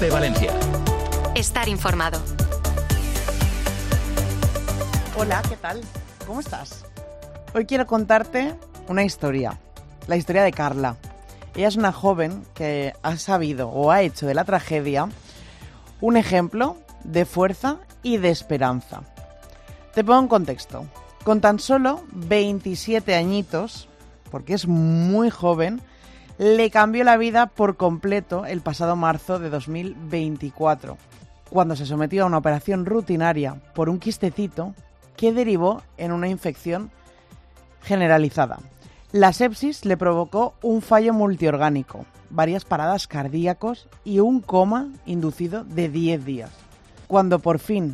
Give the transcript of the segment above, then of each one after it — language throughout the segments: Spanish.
COPE Valencia. Estar informado. Hola, ¿qué tal? ¿Cómo estás? Hoy quiero contarte una historia, la historia de Carla. Ella es una joven que ha sabido o ha hecho de la tragedia un ejemplo de fuerza y de esperanza. Te pongo en contexto. Con tan solo 27 añitos, porque es muy joven, le cambió la vida por completo el pasado marzo de 2024, cuando se sometió a una operación rutinaria por un quistecito que derivó en una infección generalizada. La sepsis le provocó un fallo multiorgánico, varias paradas cardíacas y un coma inducido de 10 días. Cuando por fin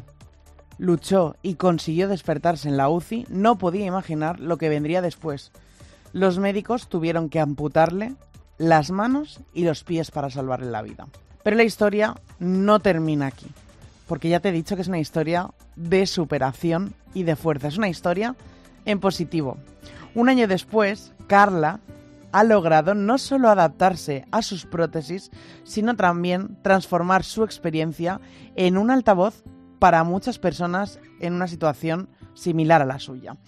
luchó y consiguió despertarse en la UCI, no podía imaginar lo que vendría después. Los médicos tuvieron que amputarle las manos y los pies para salvarle la vida. Pero la historia no termina aquí, porque ya te he dicho que es una historia de superación y de fuerza. Es una historia en positivo. Un año después, Carla ha logrado no solo adaptarse a sus prótesis, sino también transformar su experiencia en un altavoz para muchas personas en una situación similar a la suya.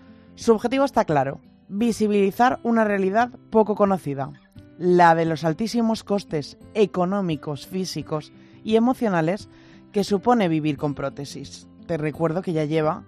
Su objetivo está claro: visibilizar una realidad poco conocida, la de los altísimos costes económicos, físicos y emocionales que supone vivir con prótesis. Te recuerdo que ya lleva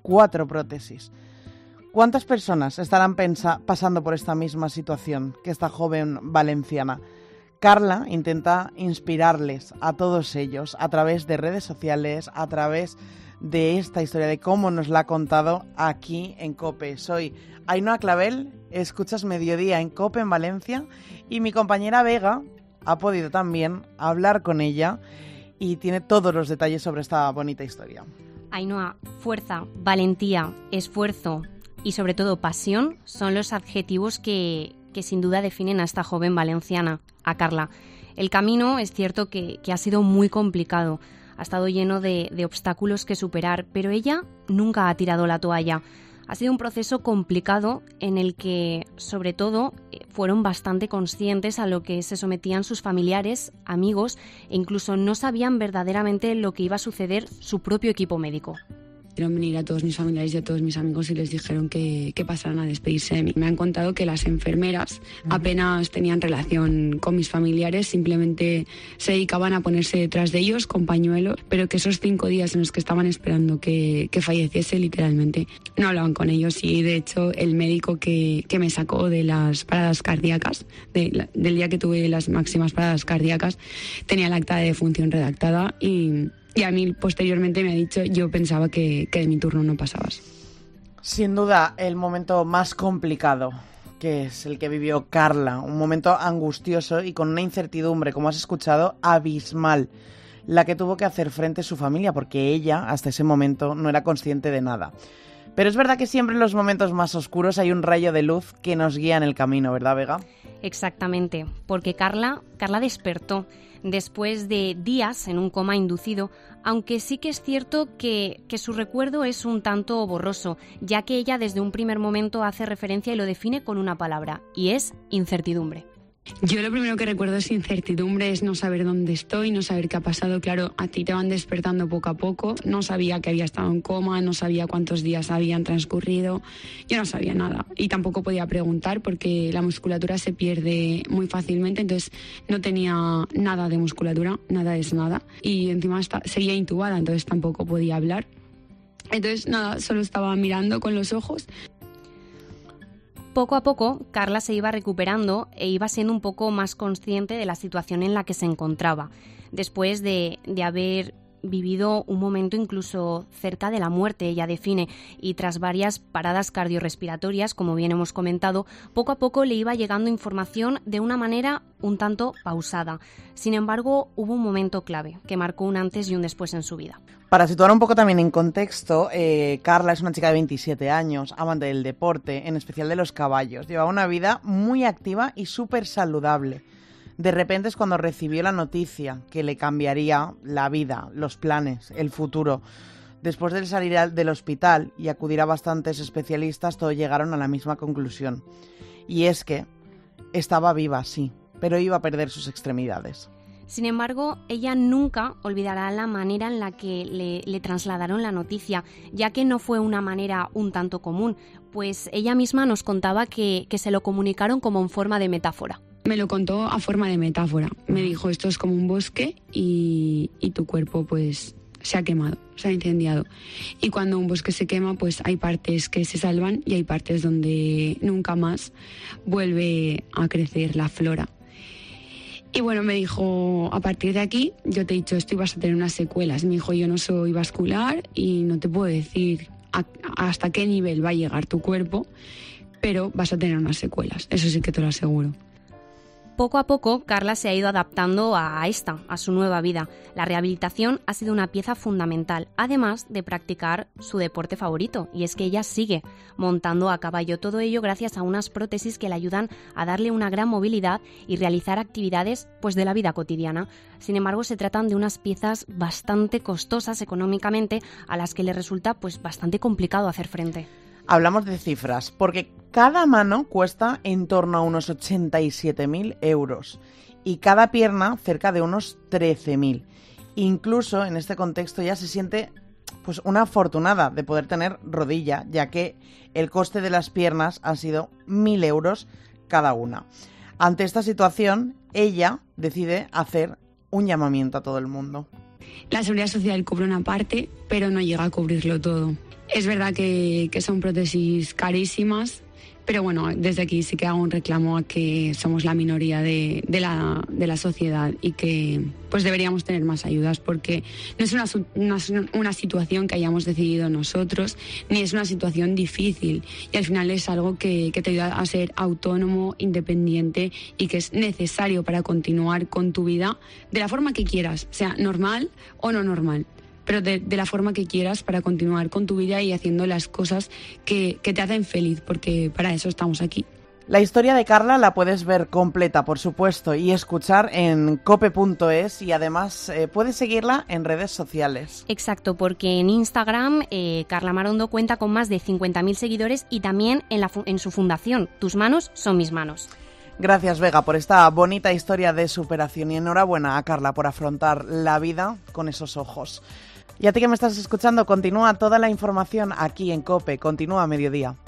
4 prótesis. ¿Cuántas personas estarán pasando por esta misma situación que esta joven valenciana? Carla intenta inspirarles a todos ellos a través de redes sociales, a través de esta historia, de cómo nos la ha contado aquí en COPE. Soy Ainhoa Clavel, escuchas Mediodía en COPE en Valencia, y mi compañera Vega ha podido también hablar con ella y tiene todos los detalles sobre esta bonita historia. Ainhoa, fuerza, valentía, esfuerzo y sobre todo pasión son los adjetivos que sin duda definen a esta joven valenciana, a Carla. El camino es cierto que ha sido muy complicado, ha estado lleno de obstáculos que superar, pero ella nunca ha tirado la toalla. Ha sido un proceso complicado en el que, sobre todo, fueron bastante conscientes a lo que se sometían sus familiares, amigos, e incluso no sabían verdaderamente lo que iba a suceder su propio equipo médico. Hicieron venir a todos mis familiares y a todos mis amigos y les dijeron que pasaran a despedirse de mí. Me han contado que las enfermeras apenas tenían relación con mis familiares, simplemente se dedicaban a ponerse detrás de ellos con pañuelos, pero que esos 5 días en los que estaban esperando que falleciese, literalmente, no hablaban con ellos. Y de hecho el médico que me sacó de las paradas cardíacas, del día que tuve las máximas paradas cardíacas, tenía el acta de defunción redactada y a mí posteriormente me ha dicho: yo pensaba que de mi turno no pasabas. Sin duda, el momento más complicado, que es el que vivió Carla, un momento angustioso y con una incertidumbre, como has escuchado, abismal, la que tuvo que hacer frente su familia, porque ella hasta ese momento no era consciente de nada. Pero es verdad que siempre en los momentos más oscuros hay un rayo de luz que nos guía en el camino, ¿verdad, Vega? Exactamente, porque Carla despertó después de días en un coma inducido, aunque sí que es cierto que su recuerdo es un tanto borroso, ya que ella desde un primer momento hace referencia y lo define con una palabra, y es incertidumbre. Yo lo primero que recuerdo es incertidumbre, es no saber dónde estoy, no saber qué ha pasado. Claro, a ti te van despertando poco a poco. No sabía que había estado en coma, no sabía cuántos días habían transcurrido. Yo no sabía nada y tampoco podía preguntar porque la musculatura se pierde muy fácilmente. Entonces no tenía nada de musculatura, nada es nada. Y encima seguía intubada, entonces tampoco podía hablar. Entonces nada, solo estaba mirando con los ojos. Poco a poco, Carla se iba recuperando e iba siendo un poco más consciente de la situación en la que se encontraba, después de haber vivido un momento incluso cerca de la muerte, ella define, y tras varias paradas cardiorrespiratorias, como bien hemos comentado, poco a poco le iba llegando información de una manera un tanto pausada. Sin embargo, hubo un momento clave que marcó un antes y un después en su vida. Para situar un poco también en contexto, Carla es una chica de 27 años, amante del deporte, en especial de los caballos. Llevaba una vida muy activa y súper saludable. De repente es cuando recibió la noticia que le cambiaría la vida, los planes, el futuro. Después de salir del hospital y acudir a bastantes especialistas, todos llegaron a la misma conclusión. Y es que estaba viva, sí, pero iba a perder sus extremidades. Sin embargo, ella nunca olvidará la manera en la que le trasladaron la noticia, ya que no fue una manera un tanto común, pues ella misma nos contaba que se lo comunicaron como en forma de metáfora. Me lo contó a forma de metáfora. Me dijo, esto es como un bosque y tu cuerpo pues se ha quemado, se ha incendiado. Y cuando un bosque se quema, pues hay partes que se salvan y hay partes donde nunca más vuelve a crecer la flora. Y bueno, me dijo, a partir de aquí, yo te he dicho esto y vas a tener unas secuelas. Me dijo, yo no soy vascular y no te puedo decir hasta qué nivel va a llegar tu cuerpo, pero vas a tener unas secuelas, eso sí que te lo aseguro. Poco a poco, Carla se ha ido adaptando a su nueva vida. La rehabilitación ha sido una pieza fundamental, además de practicar su deporte favorito, y es que ella sigue montando a caballo. Todo ello gracias a unas prótesis que le ayudan a darle una gran movilidad y realizar actividades pues, de la vida cotidiana. Sin embargo, se tratan de unas piezas bastante costosas económicamente, a las que le resulta pues, bastante complicado hacer frente. Hablamos de cifras, porque cada mano cuesta en torno a unos 87.000 euros y cada pierna cerca de unos 13.000. Incluso en este contexto ya se siente pues una afortunada de poder tener rodilla, ya que el coste de las piernas ha sido 1.000 euros cada una. Ante esta situación, ella decide hacer un llamamiento a todo el mundo. La Seguridad Social cubre una parte, pero no llega a cubrirlo todo. Es verdad que son prótesis carísimas, pero bueno, desde aquí sí que hago un reclamo a que somos la minoría de la sociedad y que pues deberíamos tener más ayudas, porque no es una situación que hayamos decidido nosotros, ni es una situación difícil, y al final es algo que te ayuda a ser autónomo, independiente y que es necesario para continuar con tu vida de la forma que quieras, sea normal o no normal, pero de la forma que quieras para continuar con tu vida y haciendo las cosas que te hacen feliz, porque para eso estamos aquí. La historia de Carla la puedes ver completa, por supuesto, y escuchar en cope.es, y además puedes seguirla en redes sociales. Exacto, porque en Instagram Carla Marondo cuenta con más de 50.000 seguidores y también en su fundación, Tus manos son mis manos. Gracias, Vega, por esta bonita historia de superación, y enhorabuena a Carla por afrontar la vida con esos ojos. Y a ti que me estás escuchando, continúa toda la información aquí en COPE, continúa a mediodía.